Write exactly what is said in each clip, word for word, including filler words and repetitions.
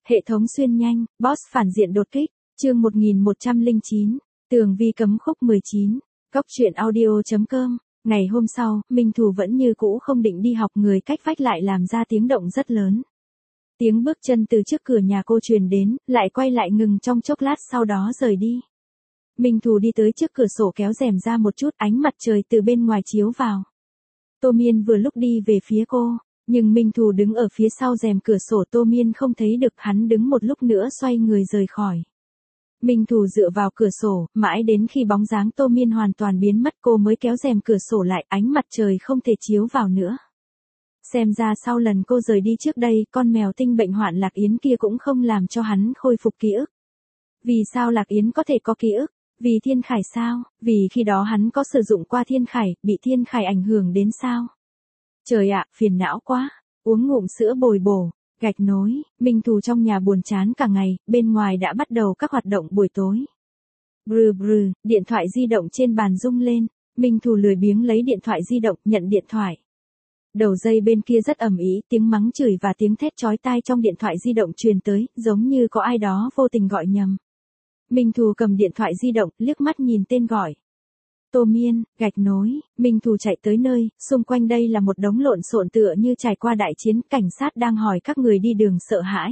Hệ thống xuyên nhanh, boss phản diện đột kích, chương một nghìn một trăm lẻ chín, tường vi cấm khúc mười chín, cóc truyện audio.com. Ngày hôm sau, Minh Thù vẫn như cũ không định đi học, người cách vách lại làm ra tiếng động rất lớn. Tiếng bước chân từ trước cửa nhà cô truyền đến, lại quay lại ngừng trong chốc lát sau đó rời đi. Minh Thù đi tới trước cửa sổ kéo rèm ra một chút, ánh mặt trời từ bên ngoài chiếu vào. Tô Miên vừa lúc đi về phía cô, nhưng Minh Thù đứng ở phía sau rèm cửa sổ, Tô Miên không thấy được, hắn đứng một lúc nữa xoay người rời khỏi. Minh Thù dựa vào cửa sổ, mãi đến khi bóng dáng Tô Miên hoàn toàn biến mất cô mới kéo rèm cửa sổ lại, ánh mặt trời không thể chiếu vào nữa. Xem ra sau lần cô rời đi trước đây, con mèo tinh bệnh hoạn Lạc Yến kia cũng không làm cho hắn khôi phục ký ức. Vì sao Lạc Yến có thể có ký ức? Vì Thiên Khải sao? Vì khi đó hắn có sử dụng qua Thiên Khải, bị Thiên Khải ảnh hưởng đến sao? Trời ạ, phiền não quá. Uống ngụm sữa bồi bổ, gạch nối. Minh Thù trong nhà buồn chán cả ngày, bên ngoài đã bắt đầu các hoạt động buổi tối. Brừ brừ, điện thoại di động trên bàn rung lên. Minh Thù lười biếng lấy điện thoại di động, nhận điện thoại. Đầu dây bên kia rất ầm ĩ, tiếng mắng chửi và tiếng thét chói tai trong điện thoại di động truyền tới, giống như có ai đó vô tình gọi nhầm. Minh Thù cầm điện thoại di động, liếc mắt nhìn tên gọi. Tô Miên, gạch nối. Minh Thù chạy tới nơi, xung quanh đây là một đống lộn xộn tựa như trải qua đại chiến, cảnh sát đang hỏi các người đi đường sợ hãi.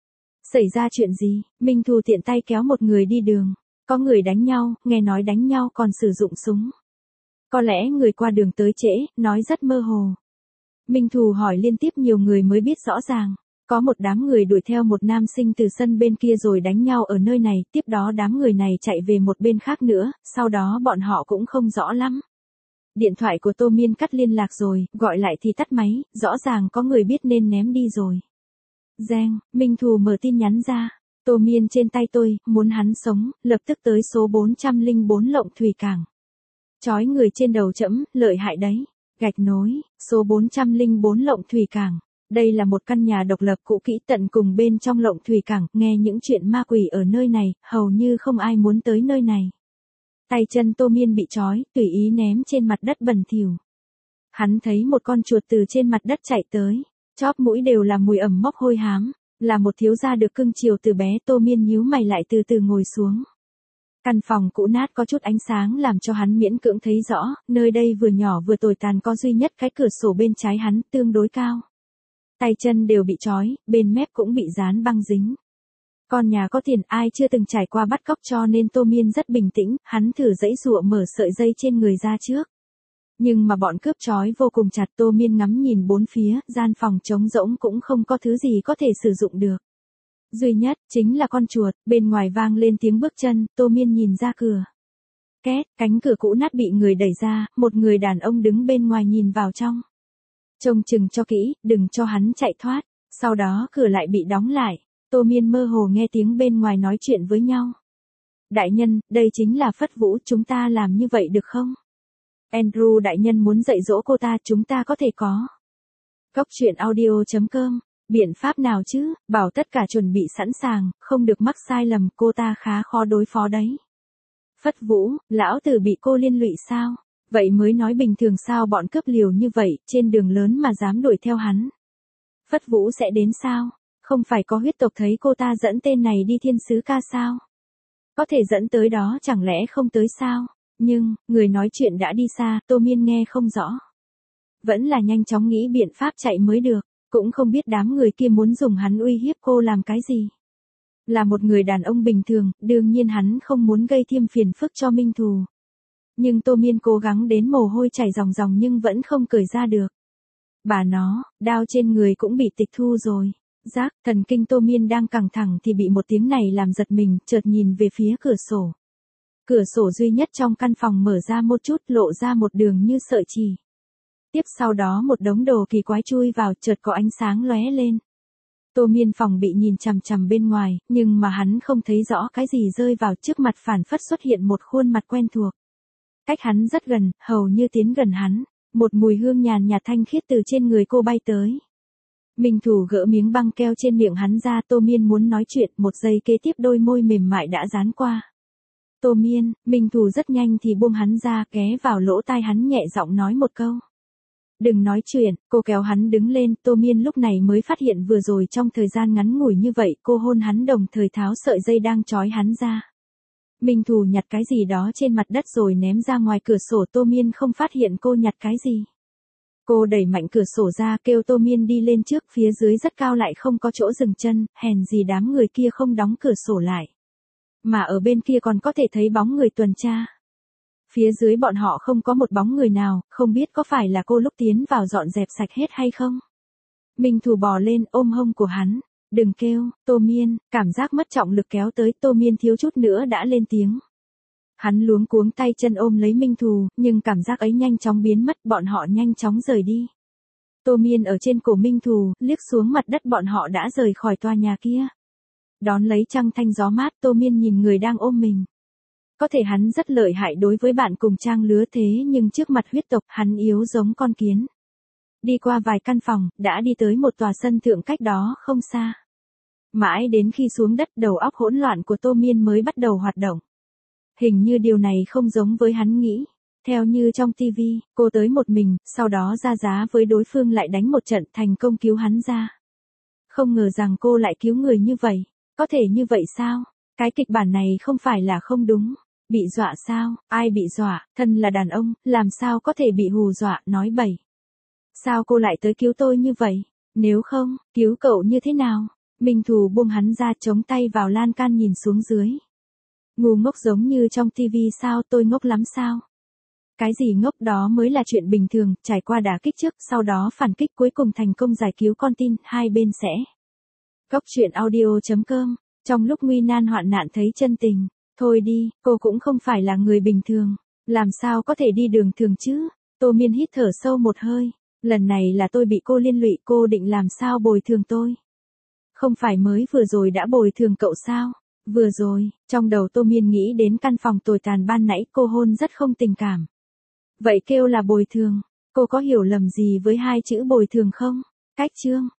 Xảy ra chuyện gì? Minh Thù tiện tay kéo một người đi đường. Có người đánh nhau, nghe nói đánh nhau còn sử dụng súng. Có lẽ người qua đường tới trễ, nói rất mơ hồ. Minh Thù hỏi liên tiếp nhiều người mới biết rõ ràng. Có một đám người đuổi theo một nam sinh từ sân bên kia rồi đánh nhau ở nơi này, tiếp đó đám người này chạy về một bên khác nữa, sau đó bọn họ cũng không rõ lắm. Điện thoại của Tô Miên cắt liên lạc rồi, gọi lại thì tắt máy, rõ ràng có người biết nên ném đi rồi. Giang, Minh Thù mở tin nhắn ra. Tô Miên trên tay tôi, muốn hắn sống, lập tức tới số bốn trăm lẻ bốn Lộng Thủy Cảng. Chói người trên đầu trẫm, lợi hại đấy. Gạch nối, số bốn trăm lẻ bốn Lộng Thủy Cảng. Đây là một căn nhà độc lập cũ kỹ tận cùng bên trong Lộng Thủy Cảng, nghe những chuyện ma quỷ ở nơi này, hầu như không ai muốn tới nơi này. Tay chân Tô Miên bị trói, tùy ý ném trên mặt đất bẩn thỉu. Hắn thấy một con chuột từ trên mặt đất chạy tới, chóp mũi đều là mùi ẩm mốc hôi hám, là một thiếu gia được cưng chiều từ bé. Tô Miên nhíu mày lại từ từ ngồi xuống. Căn phòng cũ nát có chút ánh sáng làm cho hắn miễn cưỡng thấy rõ, nơi đây vừa nhỏ vừa tồi tàn, có duy nhất cái cửa sổ bên trái hắn tương đối cao. Tay chân đều bị trói, bên mép cũng bị dán băng dính. Con nhà có tiền, ai chưa từng trải qua bắt cóc, cho nên Tô Miên rất bình tĩnh, hắn thử giãy giụa mở sợi dây trên người ra trước. Nhưng mà bọn cướp trói vô cùng chặt. Tô Miên ngắm nhìn bốn phía, gian phòng trống rỗng cũng không có thứ gì có thể sử dụng được. Duy nhất, chính là con chuột. Bên ngoài vang lên tiếng bước chân, Tô Miên nhìn ra cửa. Két, cánh cửa cũ nát bị người đẩy ra, một người đàn ông đứng bên ngoài nhìn vào trong. Trông chừng cho kỹ, đừng cho hắn chạy thoát. Sau đó cửa lại bị đóng lại. Tô Miên mơ hồ nghe tiếng bên ngoài nói chuyện với nhau. Đại nhân, đây chính là Phất Vũ, chúng ta làm như vậy được không? Andrew đại nhân muốn dạy dỗ cô ta, chúng ta có thể có. Cóc truyện audio.com. Biện pháp nào chứ? Bảo tất cả chuẩn bị sẵn sàng, không được mắc sai lầm, cô ta khá khó đối phó đấy. Phất Vũ, lão tử bị cô liên lụy sao? Vậy mới nói bình thường, sao bọn cướp liều như vậy, trên đường lớn mà dám đuổi theo hắn. Phất Vũ sẽ đến sao? Không phải có huyết tộc thấy cô ta dẫn tên này đi Thiên Sứ Ca sao? Có thể dẫn tới đó, chẳng lẽ không tới sao? Nhưng, người nói chuyện đã đi xa, Tô Miên nghe không rõ. Vẫn là nhanh chóng nghĩ biện pháp chạy mới được, cũng không biết đám người kia muốn dùng hắn uy hiếp cô làm cái gì. Là một người đàn ông bình thường, đương nhiên hắn không muốn gây thêm phiền phức cho Minh Thù. Nhưng Tô Miên cố gắng đến mồ hôi chảy ròng ròng nhưng vẫn không cởi ra được. Bà nó, đao trên người cũng bị tịch thu rồi. Giác, thần kinh Tô Miên đang căng thẳng thì bị một tiếng này làm giật mình, chợt nhìn về phía cửa sổ. Cửa sổ duy nhất trong căn phòng mở ra một chút, lộ ra một đường như sợi chỉ. Tiếp sau đó một đống đồ kỳ quái chui vào, chợt có ánh sáng lóe lên. Tô Miên phòng bị nhìn chằm chằm bên ngoài, nhưng mà hắn không thấy rõ cái gì rơi vào, trước mặt phản phất xuất hiện một khuôn mặt quen thuộc. Cách hắn rất gần, hầu như tiến gần hắn, một mùi hương nhàn nhạt thanh khiết từ trên người cô bay tới. Minh Thù gỡ miếng băng keo trên miệng hắn ra. Tô Miên muốn nói chuyện, một giây kế tiếp đôi môi mềm mại đã dán qua. Tô Miên, Minh Thù rất nhanh thì buông hắn ra, ghé vào lỗ tai hắn nhẹ giọng nói một câu. Đừng nói chuyện, cô kéo hắn đứng lên, Tô Miên lúc này mới phát hiện vừa rồi trong thời gian ngắn ngủi như vậy cô hôn hắn đồng thời tháo sợi dây đang trói hắn ra. Minh Thù nhặt cái gì đó trên mặt đất rồi ném ra ngoài cửa sổ, Tô Miên không phát hiện cô nhặt cái gì. Cô đẩy mạnh cửa sổ ra kêu Tô Miên đi lên trước, phía dưới rất cao lại không có chỗ dừng chân, hèn gì đám người kia không đóng cửa sổ lại. Mà ở bên kia còn có thể thấy bóng người tuần tra. Phía dưới bọn họ không có một bóng người nào, không biết có phải là cô lúc tiến vào dọn dẹp sạch hết hay không. Minh Thù bò lên ôm hông của hắn. Đừng kêu, Tô Miên, cảm giác mất trọng lực kéo tới, Tô Miên thiếu chút nữa đã lên tiếng. Hắn luống cuống tay chân ôm lấy Minh Thù, nhưng cảm giác ấy nhanh chóng biến mất, bọn họ nhanh chóng rời đi. Tô Miên ở trên cổ Minh Thù, liếc xuống mặt đất, bọn họ đã rời khỏi tòa nhà kia. Đón lấy trăng thanh gió mát, Tô Miên nhìn người đang ôm mình. Có thể hắn rất lợi hại đối với bạn cùng trang lứa thế nhưng trước mặt huyết tộc hắn yếu giống con kiến. Đi qua vài căn phòng, đã đi tới một tòa sân thượng cách đó không xa. Mãi đến khi xuống đất đầu óc hỗn loạn của Tô Miên mới bắt đầu hoạt động. Hình như điều này không giống với hắn nghĩ. Theo như trong tivi, cô tới một mình, sau đó ra giá với đối phương lại đánh một trận thành công cứu hắn ra. Không ngờ rằng cô lại cứu người như vậy. Có thể như vậy sao? Cái kịch bản này không phải là không đúng. Bị dọa sao? Ai bị dọa? Thân là đàn ông, làm sao có thể bị hù dọa, nói bậy. Sao cô lại tới cứu tôi như vậy? Nếu không, cứu cậu như thế nào? Minh Thù buông hắn ra, chống tay vào lan can nhìn xuống dưới. Ngu ngốc giống như trong tivi sao? Tôi ngốc lắm sao? Cái gì ngốc, đó mới là chuyện bình thường, trải qua đả kích trước, sau đó phản kích cuối cùng thành công giải cứu con tin, hai bên sẽ. Góc truyện audio chấm com, trong lúc nguy nan hoạn nạn thấy chân tình. Thôi đi, cô cũng không phải là người bình thường, làm sao có thể đi đường thường chứ? Tô Miên hít thở sâu một hơi, lần này là tôi bị cô liên lụy, cô định làm sao bồi thường tôi? Không phải mới vừa rồi đã bồi thường cậu sao? Vừa rồi, trong đầu Tô Miên nghĩ đến căn phòng tồi tàn ban nãy cô hôn rất không tình cảm. Vậy kêu là bồi thường, cô có hiểu lầm gì với hai chữ bồi thường không? Cách chương